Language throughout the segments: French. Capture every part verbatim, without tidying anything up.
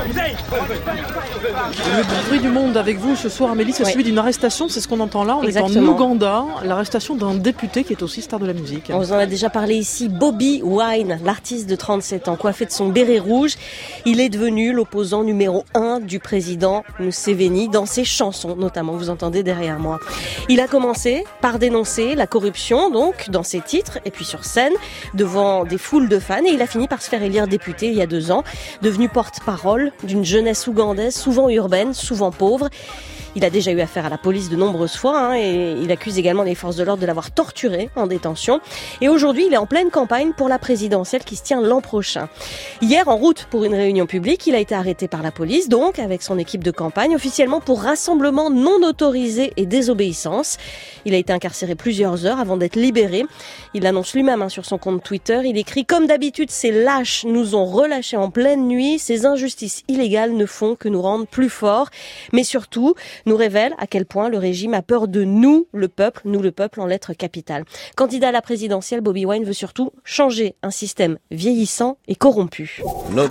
Le bruit du monde avec vous ce soir, Amélie, c'est ouais. celui d'une arrestation, c'est ce qu'on entend là. On Exactement. est en Ouganda, l'arrestation d'un député qui est aussi star de la musique. On vous en a déjà parlé ici, Bobi Wine, l'artiste de trente-sept ans, coiffé de son béret rouge. Il est devenu l'opposant numéro un du président Museveni dans ses chansons, notamment, vous entendez derrière moi. Il a commencé par dénoncer la corruption, donc, dans ses titres, et puis sur scène, devant des foules de fans, et il a fini par se faire élire député il y a deux ans, devenu porte-parole d'une jeunesse ougandaise, souvent urbaine, souvent pauvre. Il a déjà eu affaire à la police de nombreuses fois hein, et il accuse également les forces de l'ordre de l'avoir torturé en détention. Et aujourd'hui, il est en pleine campagne pour la présidentielle qui se tient l'an prochain. Hier, en route pour une réunion publique, il a été arrêté par la police, donc avec son équipe de campagne, officiellement pour rassemblement non autorisé et désobéissance. Il a été incarcéré plusieurs heures avant d'être libéré. Il l'annonce lui-même hein, sur son compte Twitter. Il écrit « Comme d'habitude, ces lâches nous ont relâchés en pleine nuit. Ces injustices illégales ne font que nous rendre plus forts. Mais surtout, nous révèle à quel point le régime a peur de nous, le peuple, nous le peuple en lettres capitales. » Candidat à la présidentielle, Bobi Wine veut surtout changer un système vieillissant et corrompu.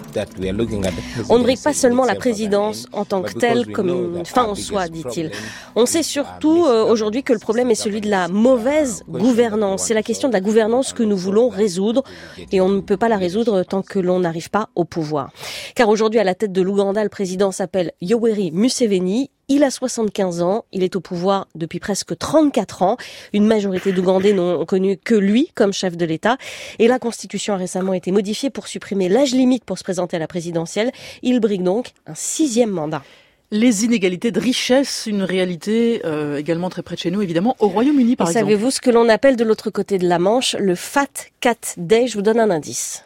On ne brigue pas seulement la présidence en tant que telle comme une fin en soi, dit-il. On sait surtout euh, aujourd'hui que le problème est celui de la mauvaise gouvernance. C'est la question de la gouvernance que nous voulons résoudre et on ne peut pas la résoudre tant que l'on n'arrive pas au pouvoir. Car aujourd'hui, à la tête de l'Ouganda, le président s'appelle Yoweri Museveni. Il a soixante-quinze ans, il est au pouvoir depuis presque trente-quatre ans. Une majorité d'Ougandais n'ont connu que lui comme chef de l'État. Et la Constitution a récemment été modifiée pour supprimer l'âge limite pour se présenter à la présidentielle. Il brigue donc un sixième mandat. Les inégalités de richesse, une réalité euh, également très près de chez nous, évidemment, au Royaume-Uni par Et exemple. Savez-vous ce que l'on appelle de l'autre côté de la Manche le Fat Cat Day? Je vous donne un indice.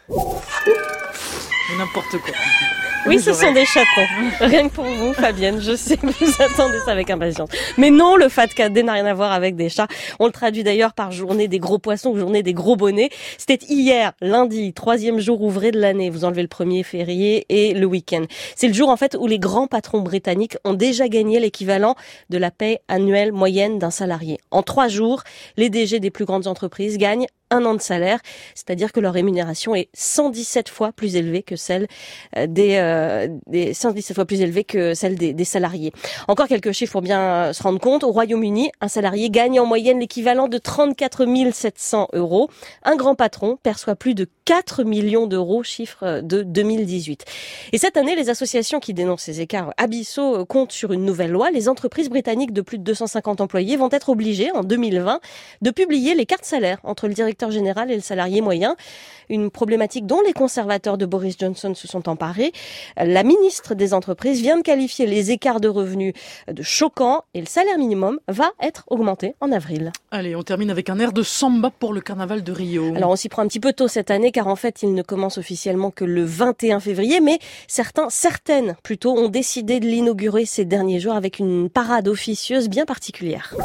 N'importe quoi. Oui, ce sont des chatons. Rien que pour vous, Fabienne. Je sais que vous attendez ça avec impatience. Mais non, le Fat Cat Day n'a rien à voir avec des chats. On le traduit d'ailleurs par journée des gros poissons ou journée des gros bonnets. C'était hier, lundi, troisième jour ouvré de l'année. Vous enlevez le premier férié et le week-end. C'est le jour, en fait, où les grands patrons britanniques ont déjà gagné l'équivalent de la paie annuelle moyenne d'un salarié. En trois jours, les D G des plus grandes entreprises gagnent un an de salaire, c'est-à-dire que leur rémunération est cent dix-sept fois plus élevée que celle des, euh, des cent dix-sept fois plus élevée que celle des, des salariés. Encore quelques chiffres pour bien se rendre compte. Au Royaume-Uni, un salarié gagne en moyenne l'équivalent de trente-quatre mille sept cents euros. Un grand patron perçoit plus de quatre millions d'euros, chiffre de deux mille dix-huit. Et cette année, les associations qui dénoncent ces écarts abyssaux comptent sur une nouvelle loi. Les entreprises britanniques de plus de deux cent cinquante employés vont être obligées, en deux mille vingt, de publier les cartes salaires entre le directeur général et le salarié moyen. Une problématique dont les conservateurs de Boris Johnson se sont emparés. La ministre des Entreprises vient de qualifier les écarts de revenus de choquants et le salaire minimum va être augmenté en avril. Allez, on termine avec un air de samba pour le carnaval de Rio. Alors on s'y prend un petit peu tôt cette année car en fait il ne commence officiellement que le vingt et un février, mais certains, certaines plutôt, ont décidé de l'inaugurer ces derniers jours avec une parade officieuse bien particulière.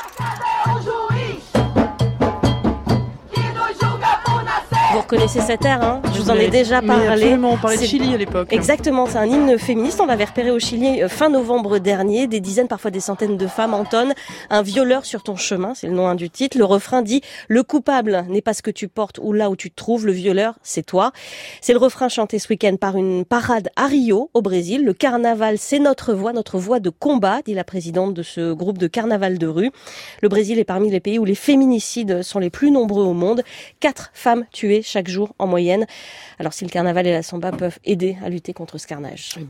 Vous reconnaissez cet air, hein? Je vous en ai déjà parlé. Absolument, on parlait de Chili à l'époque. Exactement, c'est un hymne féministe. On l'avait repéré au Chili fin novembre dernier. Des dizaines, parfois des centaines de femmes entonnent « Un violeur sur ton chemin », c'est le nom du titre. Le refrain dit « Le coupable n'est pas ce que tu portes ou là où tu te trouves, le violeur, c'est toi ». C'est le refrain chanté ce week-end par une parade à Rio, au Brésil. Le carnaval, c'est notre voix, notre voix de combat, dit la présidente de ce groupe de carnaval de rue. Le Brésil est parmi les pays où les féminicides sont les plus nombreux au monde. Quatre femmes tuées chaque jour en moyenne. Alors si le carnaval et la samba peuvent aider à lutter contre ce carnage.